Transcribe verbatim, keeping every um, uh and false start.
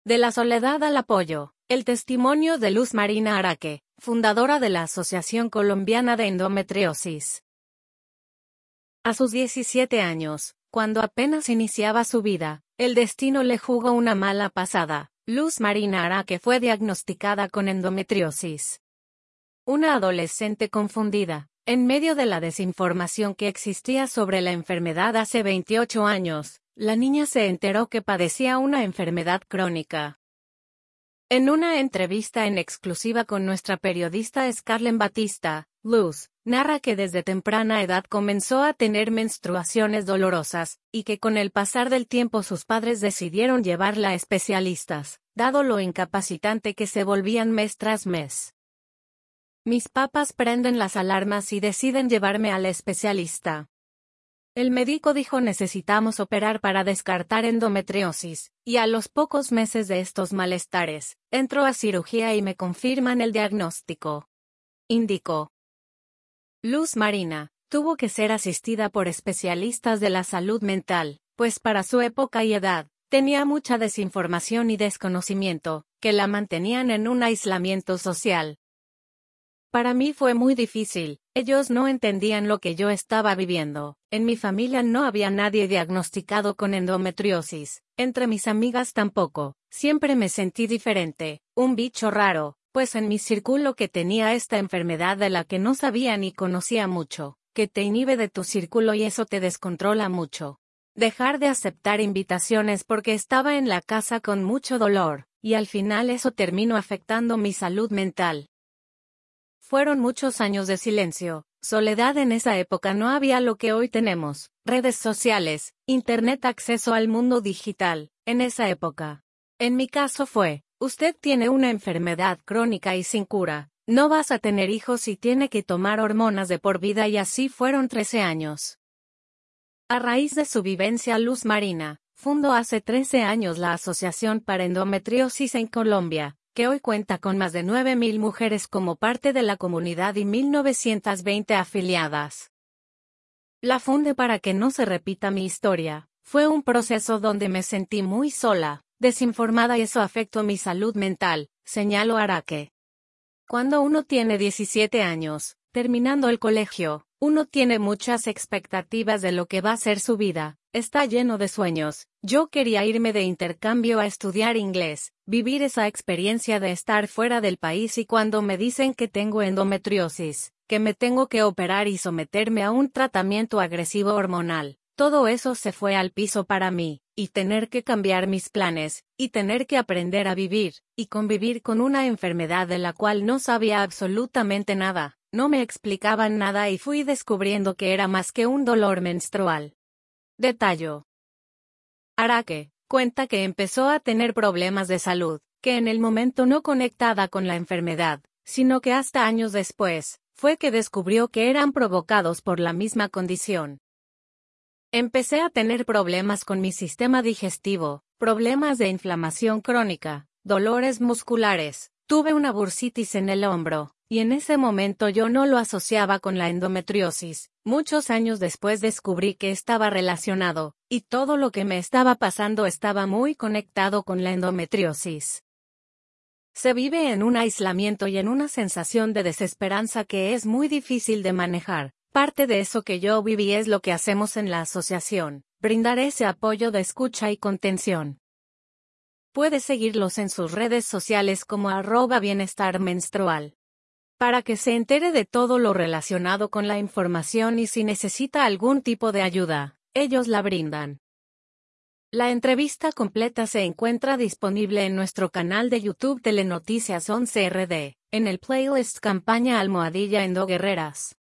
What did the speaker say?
De la soledad al apoyo, el testimonio de Luz Marina Araque, fundadora de la Asociación Colombiana de Endometriosis. A sus diecisiete años, cuando apenas iniciaba su vida, el destino le jugó una mala pasada. Luz Marina Araque fue diagnosticada con endometriosis. Una adolescente confundida, en medio de la desinformación que existía sobre la enfermedad hace veintiocho años, la niña se enteró que padecía una enfermedad crónica. En una entrevista en exclusiva con nuestra periodista Scarlett Batista, Luz narra que desde temprana edad comenzó a tener menstruaciones dolorosas, y que con el pasar del tiempo sus padres decidieron llevarla a especialistas, dado lo incapacitante que se volvían mes tras mes. Mis papás prenden las alarmas y deciden llevarme al especialista. El médico dijo necesitamos operar para descartar endometriosis, y a los pocos meses de estos malestares, entro a cirugía y me confirman el diagnóstico. Indicó. Luz Marina tuvo que ser asistida por especialistas de la salud mental, pues para su época y edad, tenía mucha desinformación y desconocimiento, que la mantenían en un aislamiento social. Para mí fue muy difícil, ellos no entendían lo que yo estaba viviendo, en mi familia no había nadie diagnosticado con endometriosis, entre mis amigas tampoco, siempre me sentí diferente, un bicho raro, pues en mi círculo que tenía esta enfermedad de la que no sabía ni conocía mucho, que te inhibe de tu círculo y eso te descontrola mucho. Dejar de aceptar invitaciones porque estaba en la casa con mucho dolor, y al final eso terminó afectando mi salud mental. Fueron muchos años de silencio, soledad. En esa época no había lo que hoy tenemos, redes sociales, internet, acceso al mundo digital, en esa época. En mi caso fue, usted tiene una enfermedad crónica y sin cura, no vas a tener hijos y tiene que tomar hormonas de por vida, y así fueron trece años. A raíz de su vivencia, Luz Marina fundó hace trece años la Asociación para Endometriosis en Colombia, que hoy cuenta con más de nueve mil mujeres como parte de la comunidad y mil novecientas veinte afiliadas. La fundé para que no se repita mi historia. Fue un proceso donde me sentí muy sola, desinformada, y eso afectó mi salud mental, señaló Araque. Cuando uno tiene diecisiete años, terminando el colegio, uno tiene muchas expectativas de lo que va a ser su vida, está lleno de sueños. Yo quería irme de intercambio a estudiar inglés, vivir esa experiencia de estar fuera del país, y cuando me dicen que tengo endometriosis, que me tengo que operar y someterme a un tratamiento agresivo hormonal, todo eso se fue al piso para mí, y tener que cambiar mis planes, y tener que aprender a vivir, y convivir con una enfermedad de la cual no sabía absolutamente nada, no me explicaban nada, y fui descubriendo que era más que un dolor menstrual. Detalló. Araque cuenta que empezó a tener problemas de salud, que en el momento no conectada con la enfermedad, sino que hasta años después, fue que descubrió que eran provocados por la misma condición. Empecé a tener problemas con mi sistema digestivo, problemas de inflamación crónica, dolores musculares, tuve una bursitis en el hombro, y en ese momento yo no lo asociaba con la endometriosis. Muchos años después descubrí que estaba relacionado, y todo lo que me estaba pasando estaba muy conectado con la endometriosis. Se vive en un aislamiento y en una sensación de desesperanza que es muy difícil de manejar. Parte de eso que yo viví es lo que hacemos en la asociación, brindar ese apoyo de escucha y contención. Puede seguirlos en sus redes sociales como arroba bienestar menstrual, para que se entere de todo lo relacionado con la información, y si necesita algún tipo de ayuda, ellos la brindan. La entrevista completa se encuentra disponible en nuestro canal de YouTube Telenoticias once R D, en el playlist Campaña Almohadilla Endo Guerreras.